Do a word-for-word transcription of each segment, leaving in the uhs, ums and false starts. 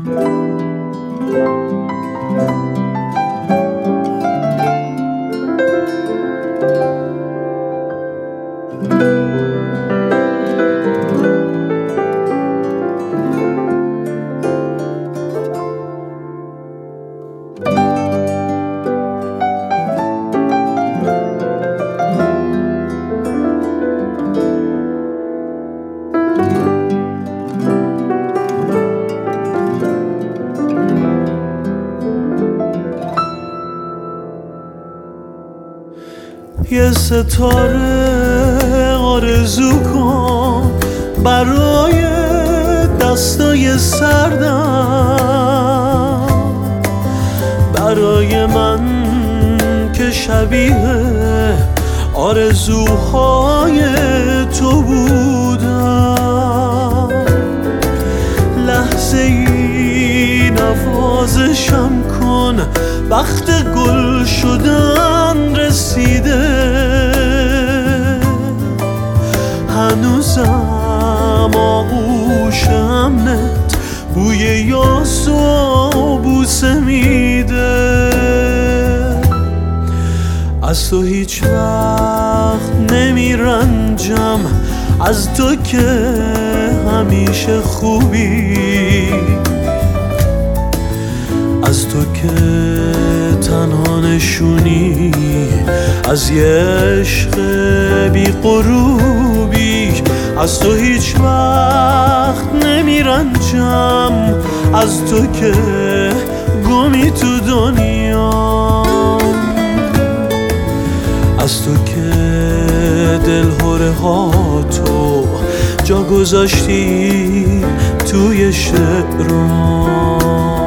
یه ستاره آرزو کن برای دستای سردم، برای من که شبیه آرزوهای تو بودم. لحظه ای نوازشم کن، وقت گل شدن رسیده. هنوزم آغوشم نت بوی یاس و بوسه میده. از تو هیچ وقت نمیرنجم، از تو که همیشه خوبی، از تو که تنها نشونی از یه عشق بی غروبی. از تو هیچ وقت نمیرنجم، از تو که گمی تو دنیا، از تو که دلهره ها تو جا گذاشتی توی شعرام.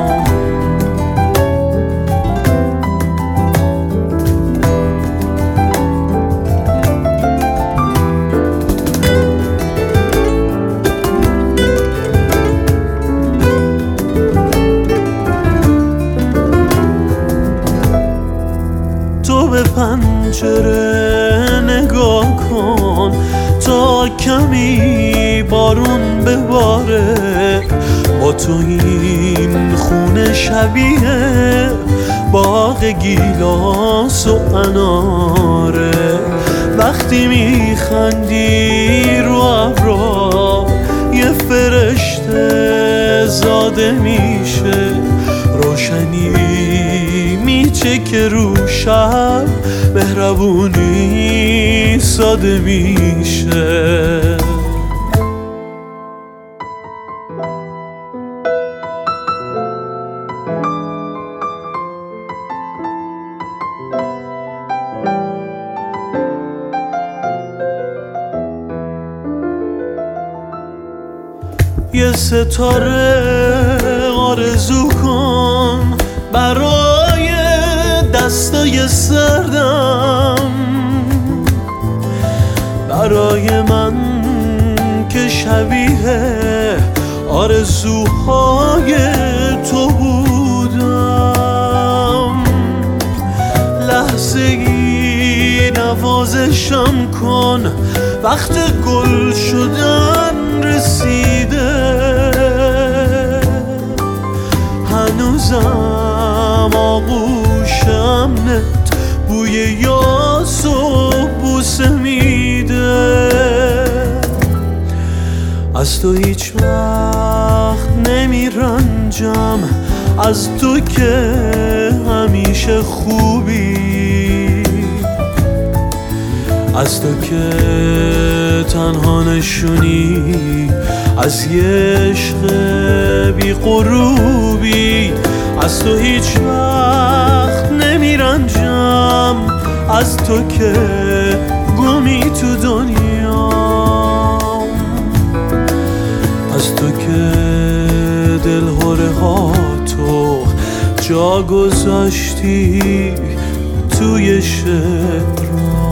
تو به پنجره نگاه کن تا کمی بارون بباره. با تو این خونه شبیه باغ گیلاس و اناره. وقتی میخندی رو ابرا یه فرشته زاده میشه. روشنی میچه که رو شب مهربونی ساده میشه. یه ستاره آرزو کن برای دستای سردم، برای من که شبیه آرزوهای تو بودم. لحظه ای نوازشم کن، وقت گل شدن رسیده. هنوزم آغوشم نت بوی یاس و بوسه میده. از تو هیچ وقت نمیرنجم، از تو که همیشه خوبی، از تو که تنها نشونی از یه عشق بی غروبی. از تو هیچ وقت نمیرنجم، از تو که گمی تو دنیا، از تو که دلهره ها تو جا گذاشتی توی شعرام.